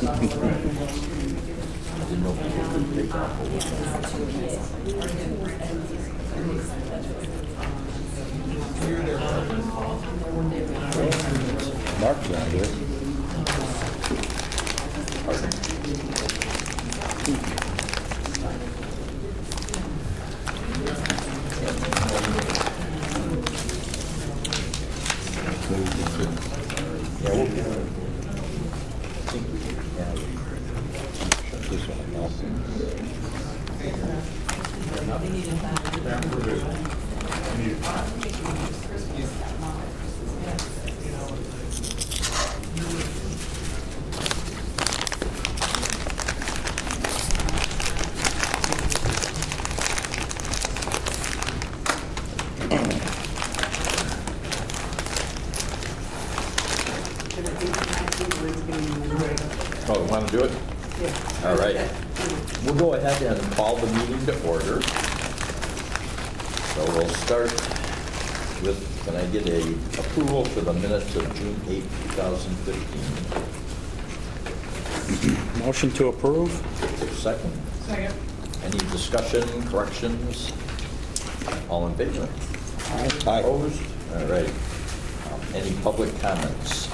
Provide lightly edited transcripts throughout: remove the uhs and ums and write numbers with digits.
didn't know people would take off Mark's not here. This one also. Oh, you want to do it? Yeah. All right. We'll go ahead and call the meeting to order. So we'll start with, can I get a approval for the minutes of June 8, 2015? Motion to approve? Second. Second. Any discussion, corrections? All in favor? Aye. Opposed? All right. Any public comments?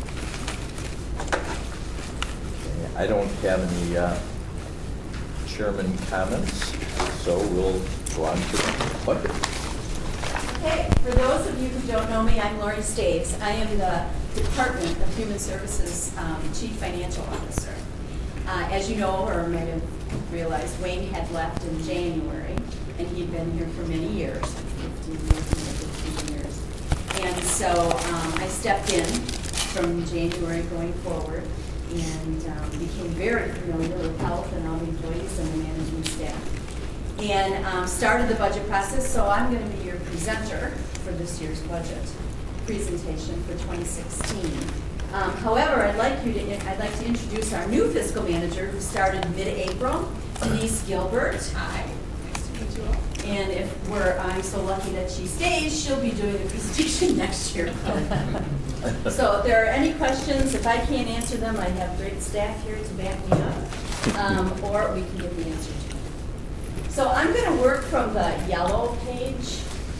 I don't have any chairman comments, so we'll go on to the budget. Okay, for those of you who don't know me, I'm Lori Staves. I am the Department of Human Services Chief Financial Officer. As you know, or might have realized, Wayne had left in January, and he'd been here for many years, 15 years. And so I stepped in from January going forward, and became very familiar with health and all the employees and the management staff. And started the budget process, so I'm going to be your presenter for this year's budget presentation for 2016. However, I'd like to introduce our new fiscal manager who started mid-April, Denise Gilbert. Hi, nice to meet you all. And if I'm so lucky that she stays, she'll be doing the presentation next year. So if there are any questions, if I can't answer them, I have great staff here to back me up, or we can give the answer to them. So I'm going to work from the yellow page,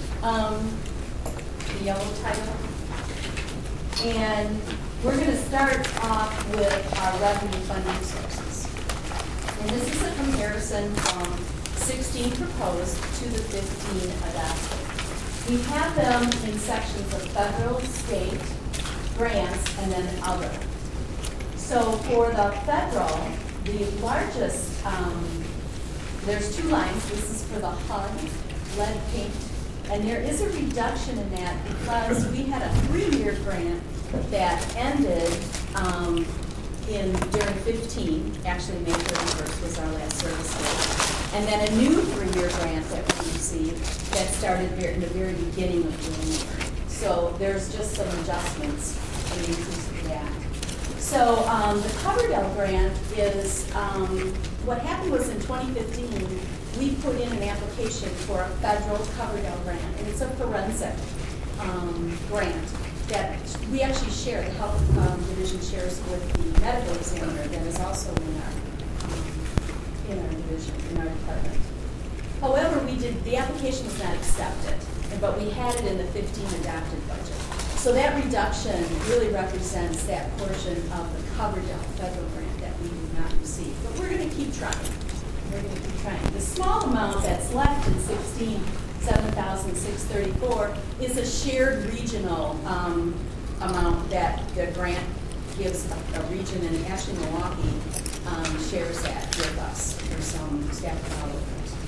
the yellow title, and we're going to start off with our revenue funding sources. And this is a comparison from 16 proposed to the 15 adopted. We have them in sections of federal, state, grants, and then other. So for the federal, the largest, there's two lines. This is for the HUD, lead paint, and there is a reduction in that because we had a 3-year grant that ended during 15, actually May 31st was our last service day, and then a new 3-year grant that we received that started in the very beginning of January. So there's just some adjustments in the increase of that. So the Coverdell grant is, what happened was in 2015, we put in an application for a federal Coverdell grant, and it's a forensic grant that we actually share, the health division shares with the medical examiner that is also in our division, in our department. However, the application was not accepted, but we had it in the 15 adopted budget. So that reduction really represents that portion of the Coverdell federal grant that we did not receive. But we're going to keep trying. We're going to keep trying. The small amount that's left in 16, $7,634, is a shared regional amount that the grant gives a region, and actually Milwaukee shares that with us for some staff development.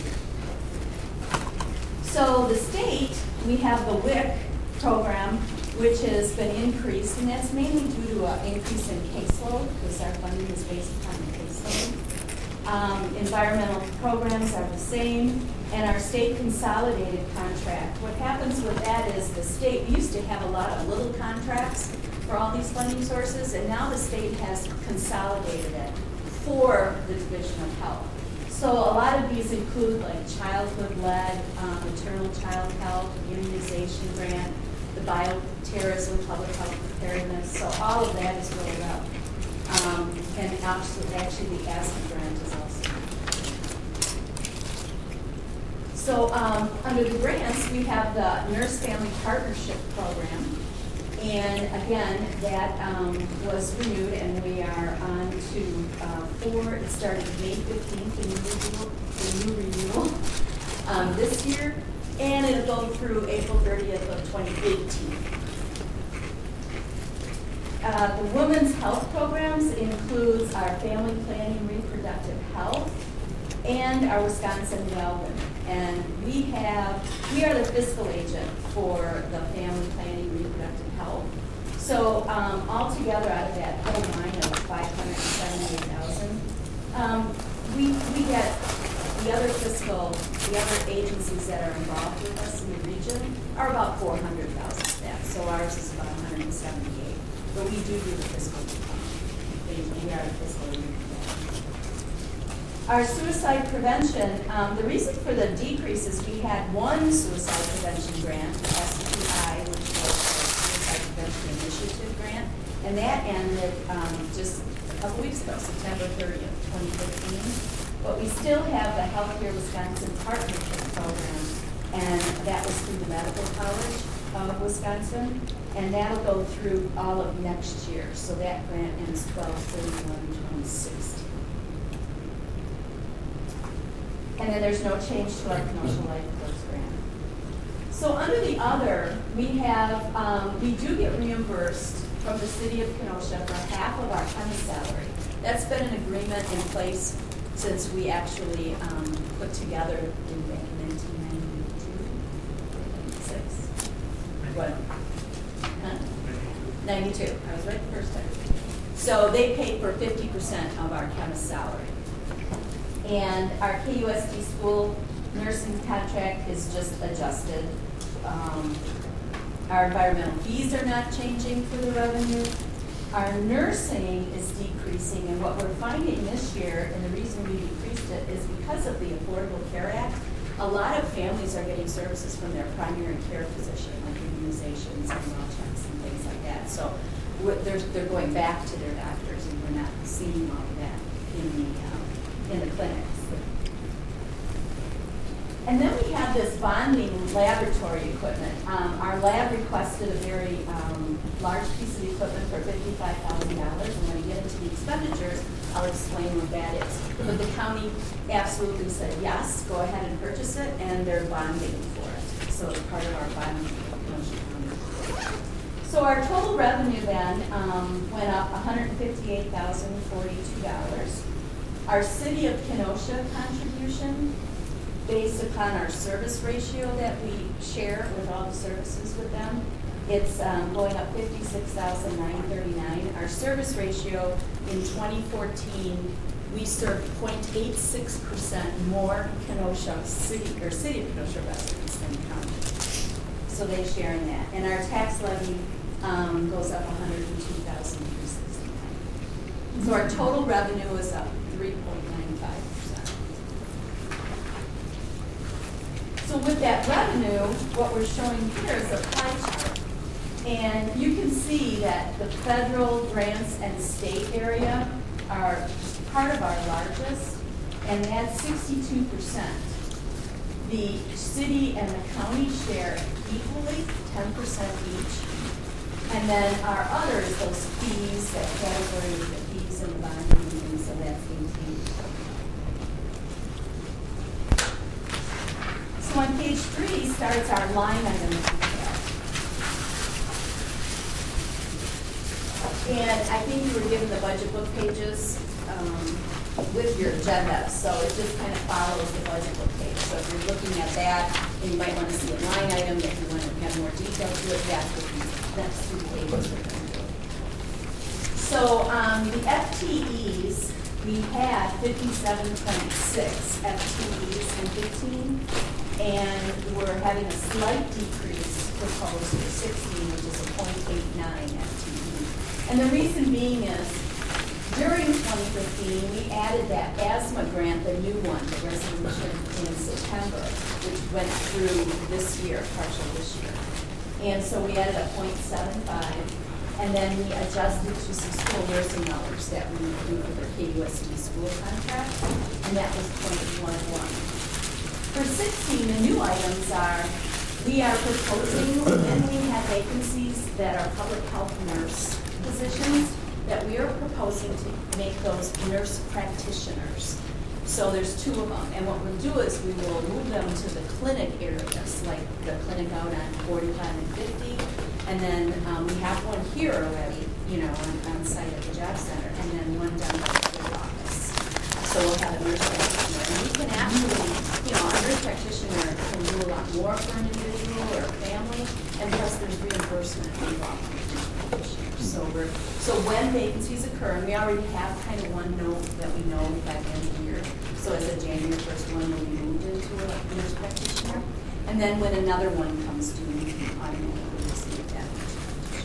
So the state, we have the WIC program, which has been increased, and that's mainly due to an increase in caseload, because our funding is based upon the caseload. Environmental programs are the same, and our state consolidated contract. What happens with that is the state, we used to have a lot of little contracts for all these funding sources, and now the state has consolidated it for the Division of Health. So a lot of these include like childhood lead, maternal child health, immunization grant, the bioterrorism, public health preparedness. So all of that is rolled up. And Actually, the ASMA grant is also. So under the grants, we have the Nurse Family Partnership Program. And again, that was renewed, and we are on to 4. It started May 15th, the new renewal this year, and it'll go through April 30th of 2018. The women's health programs includes our family planning, reproductive health, and our Wisconsin Wellness. And we are the fiscal agent for the family planning, reproductive health. So altogether, out of that whole line of $578,000, we get the other agencies that are involved with us in the region are about $400,000 of that. So ours is about $178,000. But we do the fiscal agent. We are the fiscal agent. Our suicide prevention, the reason for the decrease is we had one suicide prevention grant, SPI, which was the Suicide Prevention Initiative grant, and that ended just a couple weeks ago, September 30th, 2015. But we still have the Healthcare Wisconsin Partnership Program, and that was through the Medical College of Wisconsin, and that'll go through all of next year. So that grant ends 12/31/2016. And then there's no change to our commercial life course grant. So under the other, we do get reimbursed from the city of Kenosha for half of our county salary. That's been an agreement in place since we actually put together in 1992, 96. What? Huh? 92. I was right the first time. So they pay for 50% of our chemist salary. And our KUSD school nursing contract is just adjusted. Our environmental fees are not changing for the revenue. Our nursing is decreasing, and what we're finding this year, and the reason we decreased it, is because of the Affordable Care Act. A lot of families are getting services from their primary care physician, like immunizations and well checks and things like that. So they're going back to their doctors, and we're not seeing all of that in the clinics. And then we have this bonding laboratory equipment. Our lab requested a very large piece of equipment for $55,000. And when we get into the expenditures, I'll explain what that is. But the county absolutely said, yes, go ahead and purchase it, and they're bonding for it. So it's part of our bonding for Kenosha County. So our total revenue then went up $158,042. Our City of Kenosha contribution, based upon our service ratio that we share with all the services with them, it's going up $56,939. Our service ratio in 2014, we served 0.86% more Kenosha City of Kenosha residents than the county. So they share in that. And our tax levy goes up $102,369. So our total revenue is up 3.95%. So with that revenue, what we're showing here is a pie chart. And you can see that the federal grants and state area are part of our largest, and that's 62%. The city and the county share equally, 10% each. And then our others, those fees, that category with the fees and the bonding, and so that's 18. So on page 3 starts our line item detail. And I think you were given the budget book pages with your agenda, so it just kind of follows the budget book page. So if you're looking at that, and you might want to see a line item, if you want to have more detail to it, that's what these next 2 pages are going to do. So the FTEs, we had 57.6 FTEs in 15, and we're having a slight decrease proposed for 16, which is a 0.89 FTE. And the reason being is, during 2015, we added that asthma grant, the new one, the resolution in September, which went through this year, partial this year. And so we added a 0.75 And then we adjusted to some school nursing hours that we do for the KUSD school contract, and that was 0.11. For 16, the new items are, we are proposing, when we have vacancies that are public health nurse positions, that we are proposing to make those nurse practitioners. So there's 2 of them, and what we'll do is we will move them to the clinic areas, like the clinic out on 45 and 50, and then we have one here already, on site at the job center, and then one down by the office. So we'll have a nurse practitioner, and we can actually, a nurse practitioner can do a lot more for an individual or a family, and plus there's reimbursement involved. So when vacancies occur, and we already have kind of one note that we know by the end of the year, so as of January 1st, one will be moved into a nurse practitioner, and then when another one comes due, we can automatically receive that nurse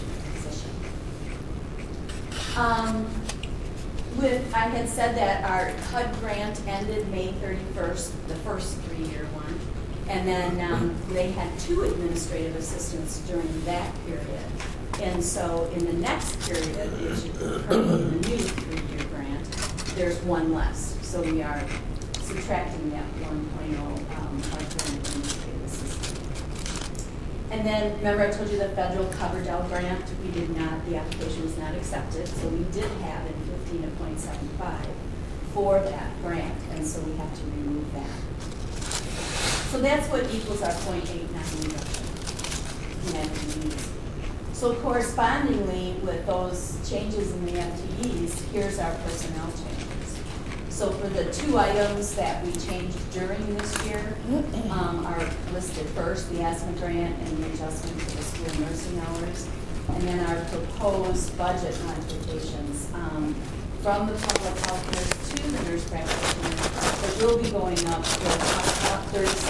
practitioner position. I had said that our HUD grant ended May 31st, the first 3-year one, and then they had 2 administrative assistants during that period. And so in the next period, which is currently the new 3-year grant, there's 1 less. So we are subtracting that 1.0 administrative assistant. And then, remember I told you the federal CoverDell grant, the application was not accepted, so we did have in 15 a 0.75 for that grant, and so we have to remove that. So that's what equals our 0.89 reduction in FTEs. So correspondingly with those changes in the FTEs, here's our personnel changes. So for the 2 items that we changed during this year are listed first, the asthma grant and the adjustment to the school nursing hours, and then our proposed budget modifications from the public health nurse to the nurse practitioner, that will be going up to about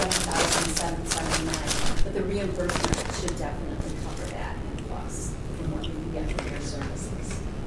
$37,779, but the reimbursement should definitely cover that and plus in what we can get for their services.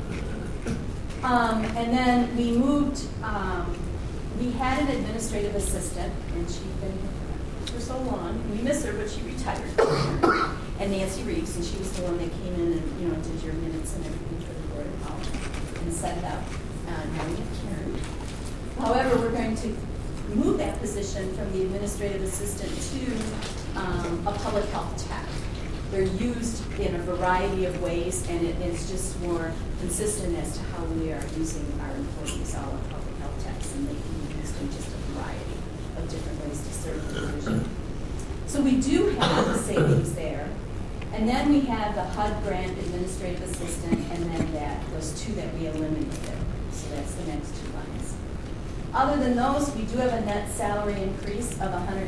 And then we moved, we had an administrative assistant, and she'd been here for so long. We miss her, but she retired. And Nancy Reeves, and she was the one that came in and did your minutes and everything for the Board of Health and set it up. Now we have Karen. However, we're going to move that position from the administrative assistant to a public health tech. They're used in a variety of ways, and it is just more consistent as to how we are using our employees, all of public health techs, and they can be used in just a variety of different ways to serve the division. So we do have the savings there. And then we have the HUD grant administrative assistant, and then those 2 that we eliminated. So that's the next 2 lines. Other than those, we do have a net salary increase of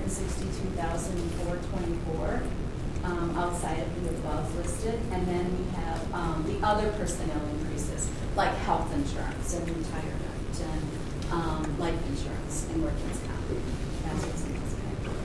$162,424 outside of the above listed. And then we have the other personnel increases, like health insurance and retirement and life insurance and workers' comp. That's what's in those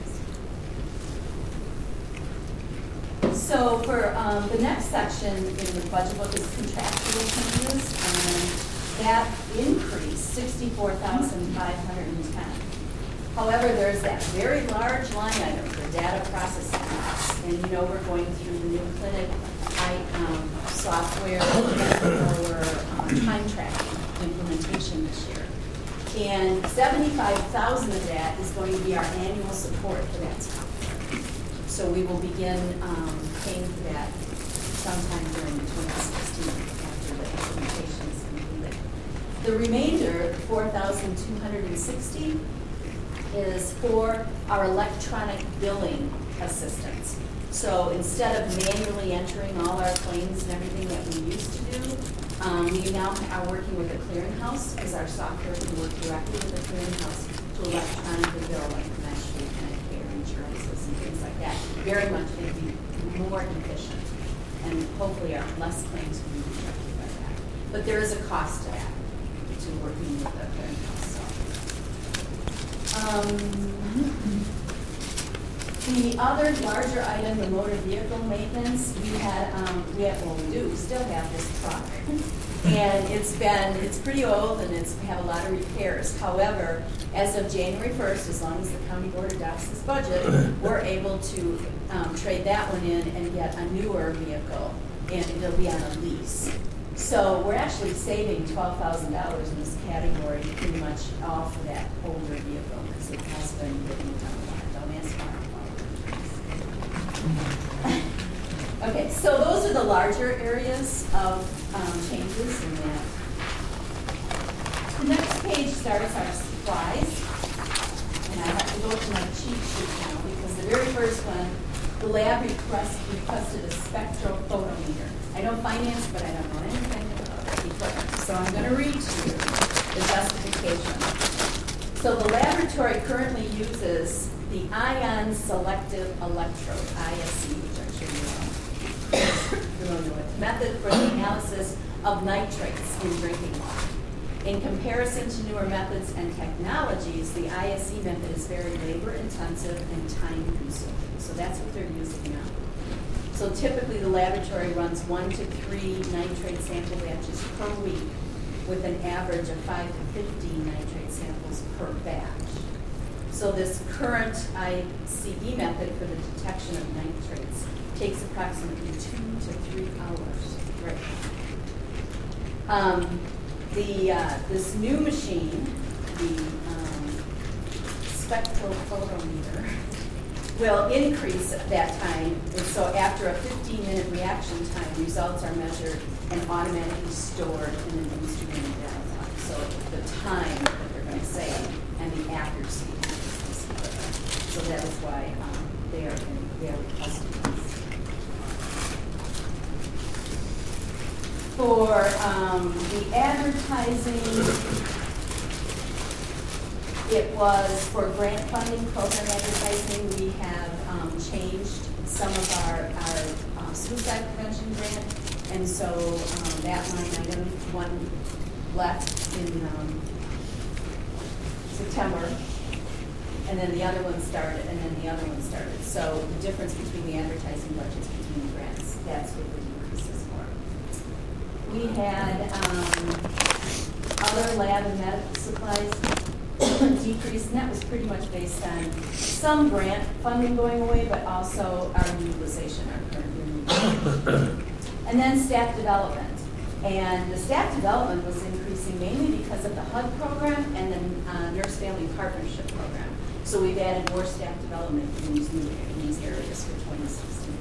categories. So for the next section in the budget book is contractual changes, and that increased $64,510. However, there's that very large line item for data processing costs, and we're going through the new clinic software for time tracking implementation this year. And $75,000 of that is going to be our annual support for that software. So we will begin paying for that sometime during 2016 after the implementation is completed. The remainder, $4,260, is for our electronic billing assistance. So instead of manually entering all our claims and everything that we used to do, we now are working with a clearinghouse, because our software can work directly with a clearinghouse to electronically bill, like Medicare, Medicare, insurances, and things like that. Very much it'd be more efficient, and hopefully our less claims will be affected by that. But there is a cost to that, to working with the clearinghouse software. The other larger item, the motor vehicle maintenance, we still have this truck. And it's pretty old, and we have a lot of repairs. However, as of January 1st, as long as the county board adopts this budget, we're able to trade that one in and get a newer vehicle and it'll be on a lease. So we're actually saving $12,000 in this category pretty much off of that older vehicle because it has been getting done a lot. Don't ask Mark. Okay, so those are the larger areas of changes in that. The next page starts our supplies. And I have to go to my cheat sheet now because the very first one, the lab requested a spectrophotometer. I know finance, but I don't know anything about equipment. So I'm going to read to you the justification. So the laboratory currently uses the ion selective electrode, ISE, which I'm sure you know, familiar with, method for the analysis of nitrates in drinking water. In comparison to newer methods and technologies, the ISE method is very labor-intensive and time-consuming. So that's what they're using now. So typically, the laboratory runs 1 to 3 nitrate sample batches per week, with an average of 5 to 15 nitrate samples per batch. So this current ICE method for the detection of nitrates takes approximately 2 to 3 hours. Right. This new machine, the spectrophotometer, will increase that time. And so after a 15-minute reaction time, results are measured and automatically stored in an instrument data. So the time that they're going to save and the accuracy of this equipment. So that is why they are requesting this. For the advertising, it was for grant funding, program advertising. We have changed some of our suicide prevention grant, and so that line item, one left in September, and then the other one started, and then the other one started. So the difference between the advertising budgets between the grants, that's what the decrease is for. We had other lab and medical supplies decrease, and that was pretty much based on some grant funding going away, but also our utilization, our current utilization. And then staff development. And the staff development was increasing mainly because of the HUD program and the Nurse Family Partnership program. So we've added more staff development in these areas for 2016.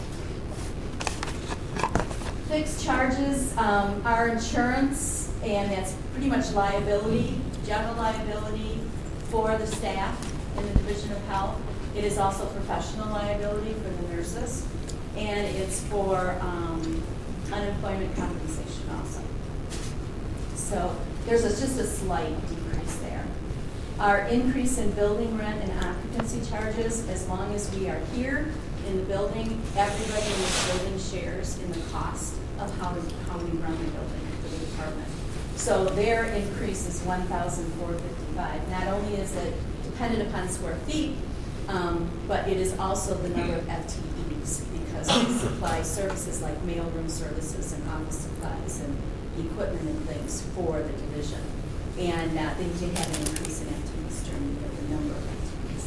Fixed charges, our insurance, and that's pretty much liability, general liability for the staff in the Division of Health. It is also professional liability for the nurses, and it's for unemployment compensation also. So there's just a slight decrease there. Our increase in building rent and occupancy charges, as long as we are here in the building, everybody in this building shares in the cost of how we run the building for the department. So their increase is $1,455. Not only is it dependent upon square feet, but it is also the number of FTEs, because we supply services like mailroom services and office supplies and equipment and things for the division. And they did have an increase in FTEs during the number of FTEs.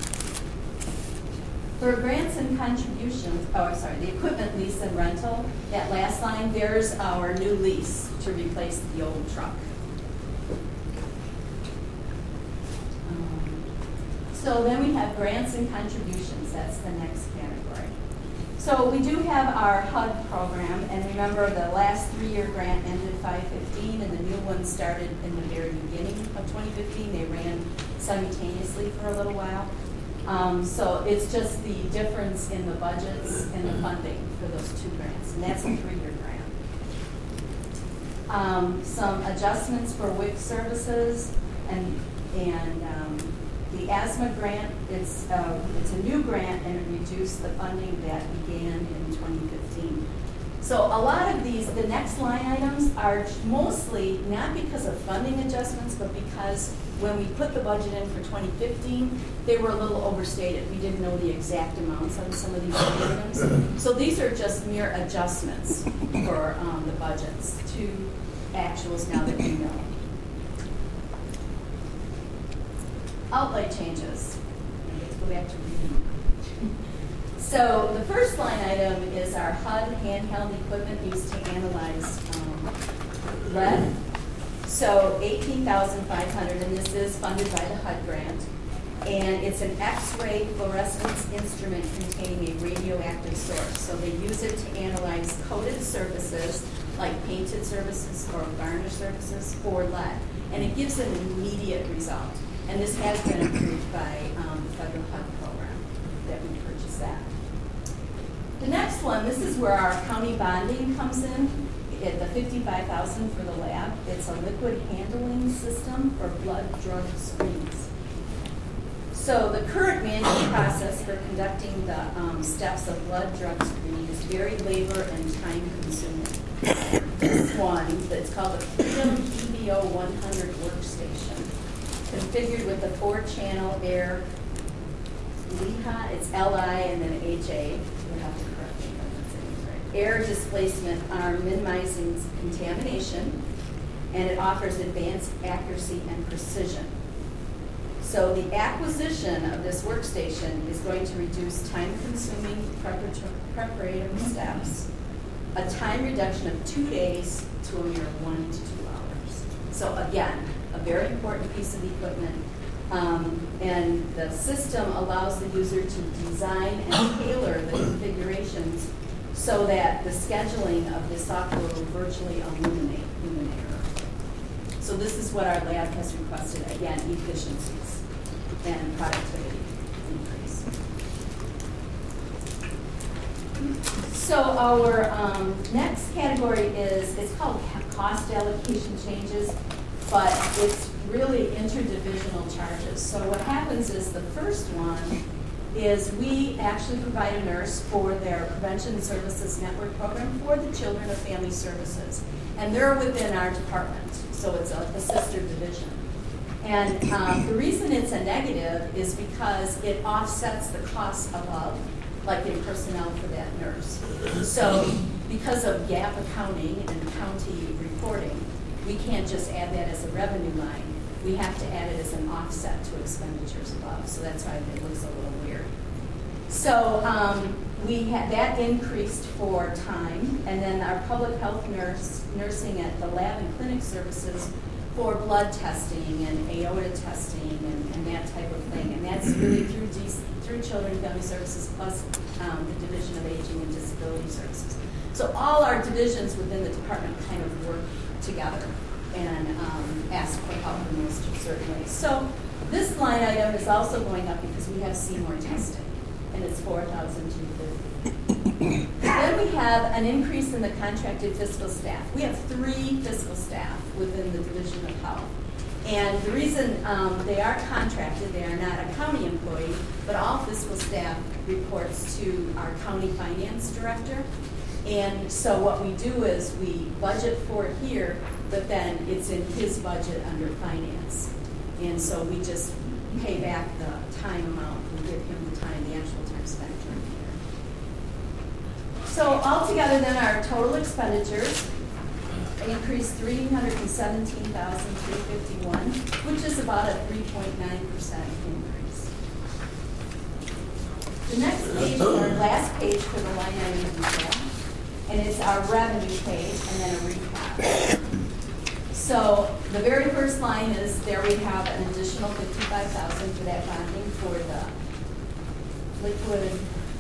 For grants and contributions, the equipment lease and rental, that last line, there's our new lease to replace the old truck. So then we have grants and contributions. That's the next category. So we do have our HUD program, and remember the last 3-year grant ended 5/15, and the new one started in the very beginning of 2015. They ran simultaneously for a little while. So it's just the difference in the budgets and the funding for those two grants, and that's a 3-year grant. Some adjustments for WIC services and the asthma grant, it's a new grant, and it reduced the funding that began in 2015. So a lot of these, the next line items are mostly not because of funding adjustments, but because when we put the budget in for 2015, they were a little overstated. We didn't know the exact amounts on some of these items. So these are just mere adjustments for the budgets to actuals now that we know. Outlay changes. Let's go back to reading. So the first line item is our HUD handheld equipment used to analyze lead. So $18,500, and this is funded by the HUD grant. And it's an X-ray fluorescence instrument containing a radioactive source. So they use it to analyze coated surfaces, like painted surfaces or varnish surfaces, for lead. And it gives an immediate result. And this has been approved by the federal HUD program that we purchased that. The next one, this is where our county bonding comes in, at the $55,000 for the lab. It's a liquid handling system for blood drug screens. So the current manual process for conducting the steps of blood drug screening is very labor and time consuming. This one, that's called the Freedom EVO 100 workstation, configured with the 4-channel air LIHA, it's L-I and then H-A, you'll have to correct me if I'm not saying this right. Air displacement arm minimizing contamination, and it offers advanced accuracy and precision. So the acquisition of this workstation is going to reduce time-consuming preparative steps, a time reduction of 2 days to a mere 1 to 2 hours. So again, a very important piece of equipment. And the system allows the user to design and tailor the configurations so that the scheduling of the software will virtually eliminate human error. So this is what our lab has requested, again, efficiencies and productivity increase. So our next category it's called cost allocation changes, but it's really interdivisional charges. So what happens is the first one is we actually provide a nurse for their Prevention Services Network program for the Children of Family Services. And they're within our department, so it's a sister division. And the reason it's a negative is because it offsets the costs above, like in personnel for that nurse. So because of GAAP accounting and county reporting, we can't just add that as a revenue line. We have to add it as an offset to expenditures above. So that's why it looks a little weird. So we had that increased for time, and then our public health nursing at the lab and clinic services for blood testing and aorta testing and that type of thing. And that's really through Children and Family Services plus the Division of Aging and Disability Services. So all our divisions within the department kind of work together and ask for help in those certain ways. So this line item is also going up because we have Seymour testing, and it's $4,250. Then we have an increase in the contracted fiscal staff. We have 3 fiscal staff within the Division of Health. And the reason they are contracted, they are not a county employee, but all fiscal staff reports to our county finance director. And so what we do is we budget for it here, but then it's in his budget under finance. And so we just pay back the time amount. We give him the time, the actual time spent during the year. So altogether then our total expenditures increased $317,351, which is about a 3.9% increase. The next page, our last page for the line item detail, and it's our revenue page and then a recap. So the very first line is there we have an additional $55,000 for that bonding for the liquid,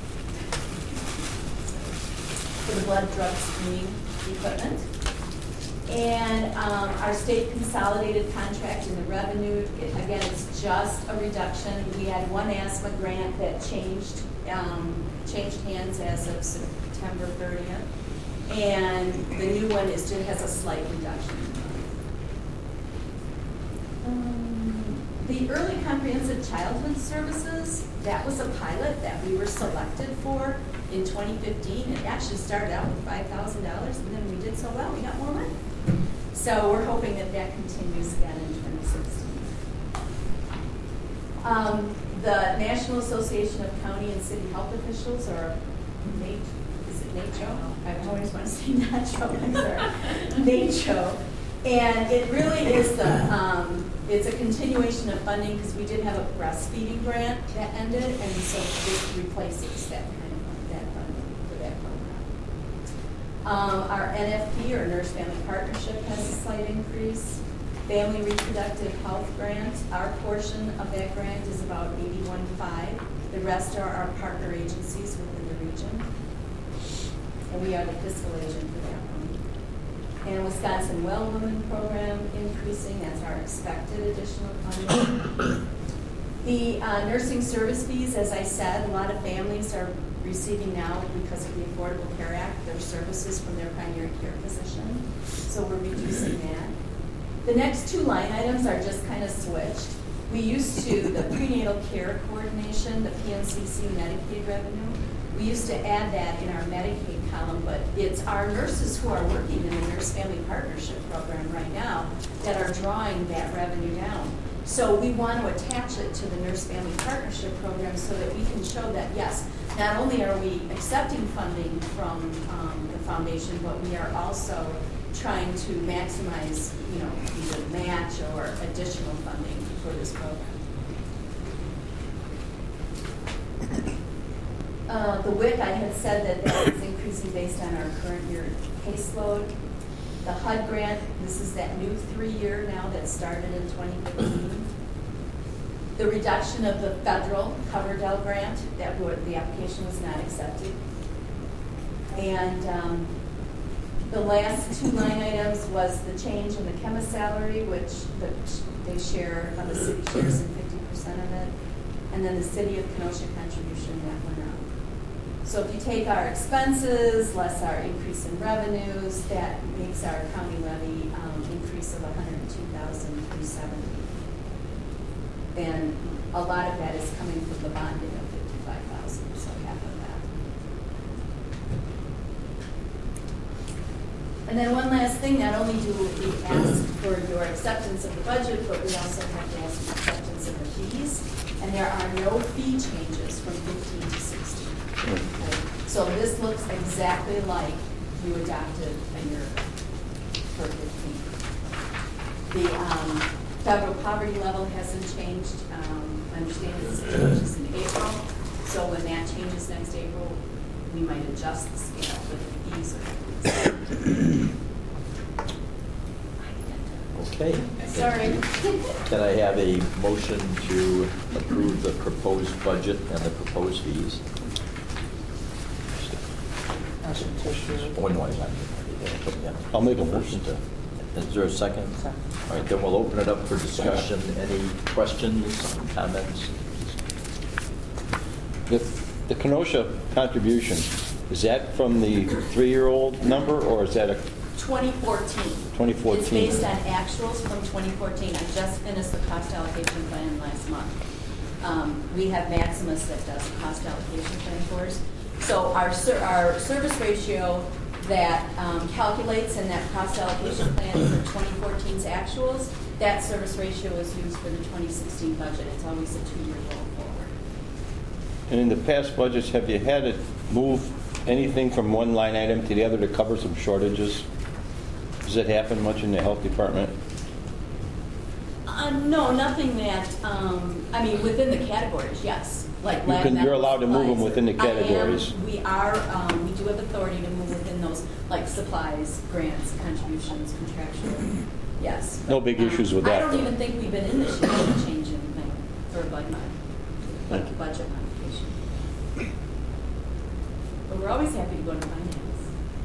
for the blood drug screening equipment. And our state consolidated contract in the revenue, again, it's just a reduction. We had one asthma grant that changed hands as of September 30th. And the new one just has a slight reduction. The early comprehensive childhood services, that was a pilot that we were selected for in 2015. It actually started out with $5,000, and then we did so well, we got more money. So we're hoping that that continues again in 2016. The National Association of County and City Health Officials, or NACCHO? I always want to say NACCHO, I'm sorry. NACCHO. And it really is it's a continuation of funding because we did have a breastfeeding grant that ended, and so this replaces that kind of Our NFP, or Nurse Family Partnership, has a slight increase. Family Reproductive Health Grant, our portion of that grant is about 81.5. The rest are our partner agencies within the region. And we are the fiscal agent for that one. And Wisconsin Well Women Program increasing, that's our expected additional funding. The nursing service fees, as I said, a lot of families are receiving now, because of the Affordable Care Act, their services from their primary care physician. So we're reducing that. The next two line items are just kind of switched. We used to, the prenatal care coordination, the PNCC Medicaid revenue, we used to add that in our Medicaid column, but it's our nurses who are working in the Nurse Family Partnership program right now that are drawing that revenue down. So we want to attach it to the Nurse Family Partnership program so that we can show that, yes, not only are we accepting funding from the foundation, but we are also trying to maximize, either match or additional funding for this program. The WIC, I had said that is increasing based on our current year caseload. The HUD grant, this is that new 3-year now that started in 2015. The reduction of the federal Coverdell grant, the application was not accepted. And the last two line items was the change in the chemist salary, which they share, the city shares in 50% of it, and then the city of Kenosha contribution that went up. So if you take our expenses less our increase in revenues, that makes our county levy increase of $102,370. And a lot of that is coming from the bonding of $55,000, so half of that. And then one last thing, not only do we ask for your acceptance of the budget, but we also have to ask for acceptance of the fees. And there are no fee changes from 15 to 16. Okay? So this looks exactly like you adopted a year ago for 15. The federal poverty level hasn't changed. I understand this changes in April. So when that changes next April, we might adjust the scale, but the fees are. Okay. Sorry. Can I have a motion to approve the proposed budget and the proposed fees? Oh, no, yeah. I'll make a motion to. Is there a second? All right, then we'll open it up for discussion. Any questions, comments? The Kenosha contribution, is that from the 3-year-old number, or is that a 2014. 2014? It's based on actuals from 2014. I just finished the cost allocation plan last month. We have Maximus that does the cost allocation plan for us. So our service ratio that calculates in that cost allocation plan for 2014's actuals, that service ratio is used for the 2016 budget. It's always a 2-year roll forward. And in the past budgets, have you had to move anything from one line item to the other to cover some shortages? Does it happen much in the health department? No, nothing that, I mean, within the categories, yes. Like lab medical You're allowed to move them supplies. within the categories. We are, we do have authority to move within those, like supplies, grants, contributions, contractual, yes. No big issues with that, I don't though. even think we've been in this year to change anything, or like budget modification. But we're always happy to go to finance.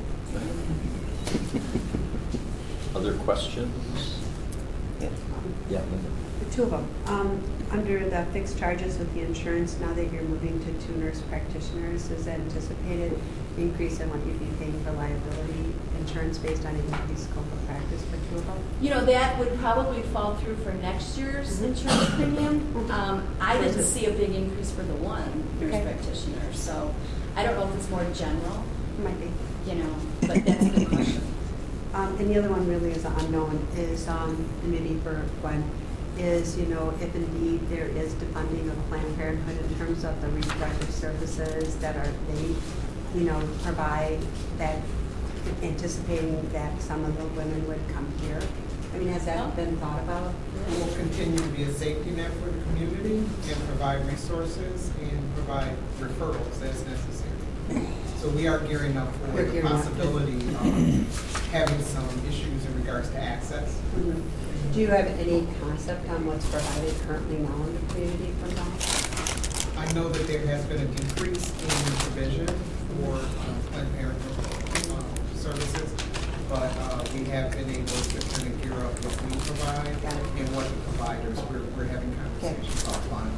Other questions? Yeah, Linda. The two of them. Under the fixed charges with the insurance, now that you're moving to 2 nurse practitioners, is that anticipated increase in what you'd be paying for liability insurance based on an increased scope of practice for 2 of them? That would probably fall through for next year's insurance premium. I didn't see a big increase for the one nurse practitioner, so I don't know if it's more general, It might be. but that's a good question. And the other one really is unknown, is maybe for Gwen, is, if indeed there is defunding of Planned Parenthood in terms of the reproductive services that they provide, that anticipating that some of the women would come here. I mean, has that been thought about? We will continue to be a safety net for the community and provide resources and provide referrals as necessary. So we are gearing up for You're the gearing up. possibility of having some issues in regards to access. Mhm. Do you have any concept on what's provided currently now in the community from that? I know that there has been a decrease in provision for Planned Parenthood services, but we have been able to kind of gear up what we provide Got it. and what the providers, we're having conversations offline.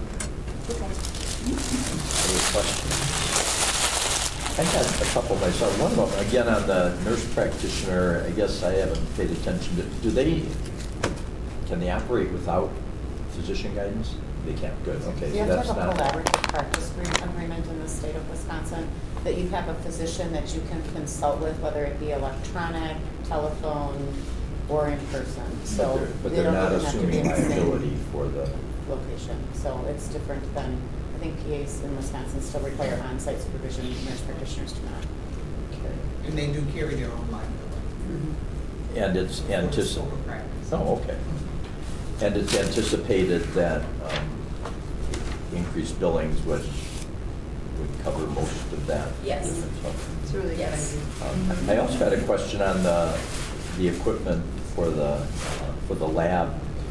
Other questions? I had a couple myself. One of them, again, on the nurse practitioner, I guess I haven't paid attention to, can they operate without physician guidance? They can't, good, okay. You So have to that's have a not. collaborative practice agreement in the state of Wisconsin, that you have a physician that you can consult with, whether it be electronic, telephone, or in person. So But they they're don't not even have to be assuming in the same liability for the, location. So it's different than, I think PAs in Wisconsin still require on-site supervision, nurse practitioners do not. okay. And they do carry their own liability. And it's For the anticipated. sole practice. Oh, okay. And it's anticipated that increased billings would cover most of that. Yes. So, It's a really good Yes. idea. I also had a question on the equipment for the lab.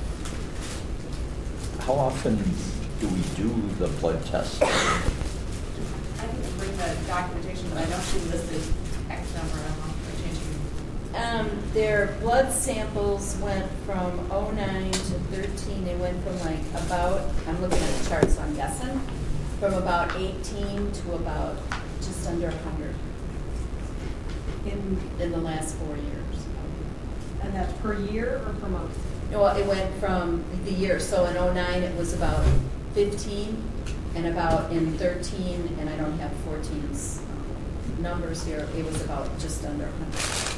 How often do we do the blood tests? I can bring the documentation, but I don't see listed X number, I don't know if they're changing. Their blood samples went from '09 to '13. They went from like about, I'm looking at the chart, so I'm guessing, from about 18 to about just under 100 in the last 4 years. And that's per year or per month? Well, it went from the year, so in '09 it was about 15, and about in 13, and I don't have 14's numbers here, it was about just under 100.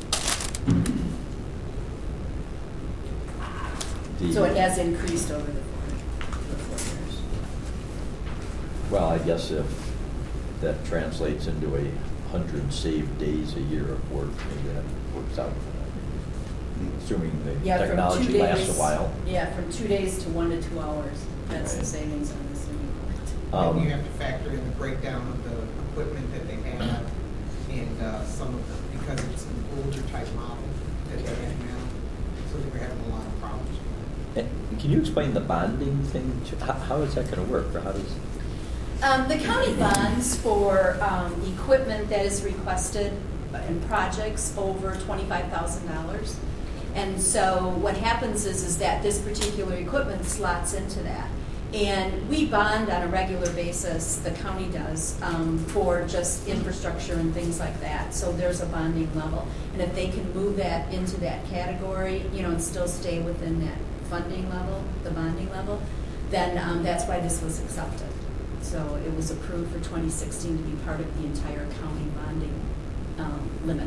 So it has increased over the 4 years. Well, I guess if that translates into 100 saved days a year of work, maybe that works out. Assuming the Yeah, from 2 technology lasts a days- while. Yeah, from 2 days to 1 to 2 hours. That's the Right. savings on this thing. And you have to factor in the breakdown of the equipment that they have and some of the, because it's an older type model that they have now, so they're having a lot of problems. And can you explain the bonding thing? How is that going to work, or how does? The county bonds for equipment that is requested in projects over $25,000. And so what happens is that this particular equipment slots into that. And we bond on a regular basis, the county does, for just infrastructure and things like that. So there's a bonding level. And if they can move that into that category, and still stay within that funding level, the bonding level, then that's why this was accepted. So it was approved for 2016 to be part of the entire county bonding limit.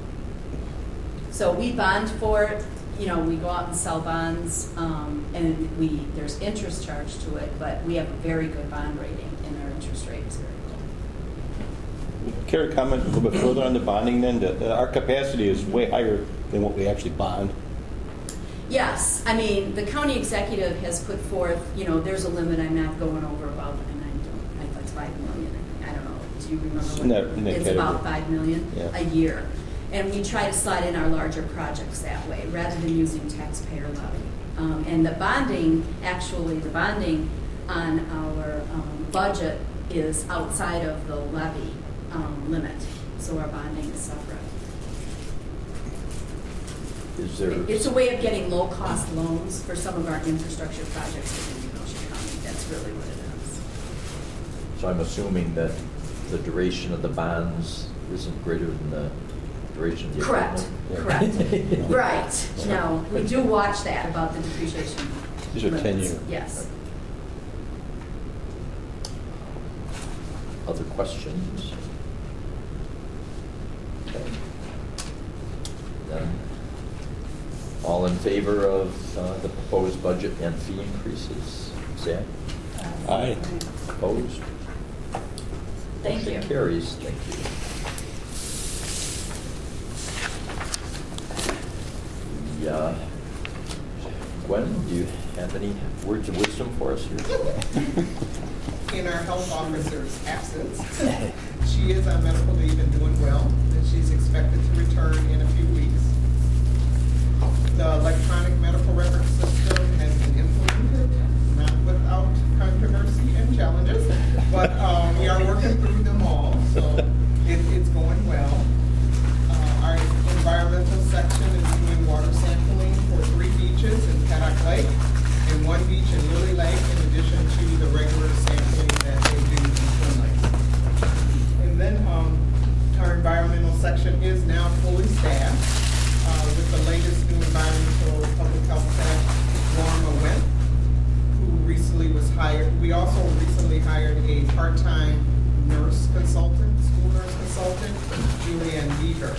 So we bond for it, we go out and sell bonds, and there's interest charged to it, but we have a very good bond rating, and our interest rate is very low. Care to comment a little bit further on the bonding then? Our capacity is way higher than what we actually bond. Yes, I mean, the county executive has put forth, there's a limit I'm not going over above, and I thought it's 5 million. I don't know, do you remember what? In that It's about category. 5 million Yeah. a year. And we try to slide in our larger projects that way, rather than using taxpayer levy. And the bonding on our budget is outside of the levy limit, so our bonding is separate. Is there? It's a way of getting low-cost loans for some of our infrastructure projects within Kenosha County. That's really what it is. So I'm assuming that the duration of the bonds isn't greater than the duration of the Correct, equipment? correct. Right. No, we do watch that about the depreciation. These are limits. 10-year. Yes. Other questions? Okay. Then, all in favor of the proposed budget and fee increases, say aye. Aye. Opposed? Thank you. Motion carries. Thank you. Gwen, do you have any words of wisdom for us here? In our health officer's absence, she is on medical leave and doing well, and she's expected to return in a few weeks. The electronic medical record system has been implemented, not without controversy and challenges, but we are working through them all, so it's going well. Our environmental section is doing water sampling for 3 beaches in Paddock Lake and 1 beach in Lily Lake, in addition to the regular sampling that they do in Twin Lake. And then our environmental section is now fully staffed with the latest new environmental public health staff, Norma Wendt, who recently was hired. We also recently hired a part-time nurse consultant, school nurse consultant, Julianne Beaver.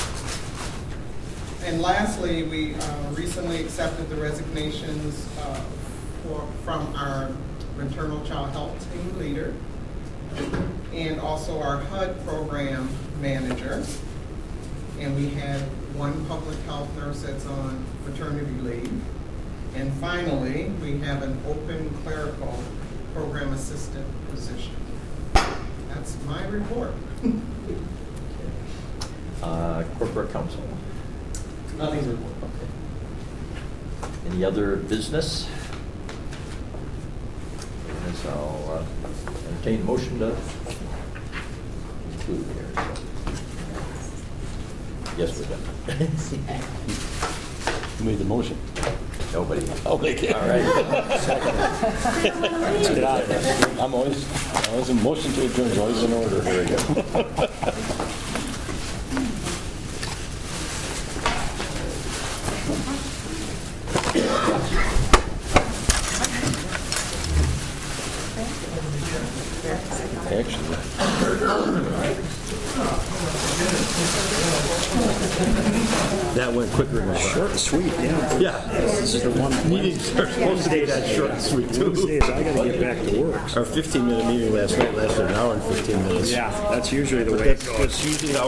And lastly, we recently accepted the resignations from our maternal child health team leader and also our HUD program manager. And we have 1 public health nurse that's on maternity leave. And finally, we have an open clerical program assistant position. That's my report. Corporate counsel. Nothing to report. Okay. Any other business? So I'll entertain a motion to conclude here. So. Yes, we're done. Who made the motion? Nobody. I'll make it. All right. Let's get out of there. I'm always a motion to adjourn is always in order. Very good. Actually. That went quicker than short and sweet, yeah. Yeah, This is the one meetings are supposed to be that short and sweet too. Wednesdays, I gotta get back to work. Our 15-minute meeting last night lasted an hour and 15 minutes. Yeah, that's usually the But way it that's goes. usually how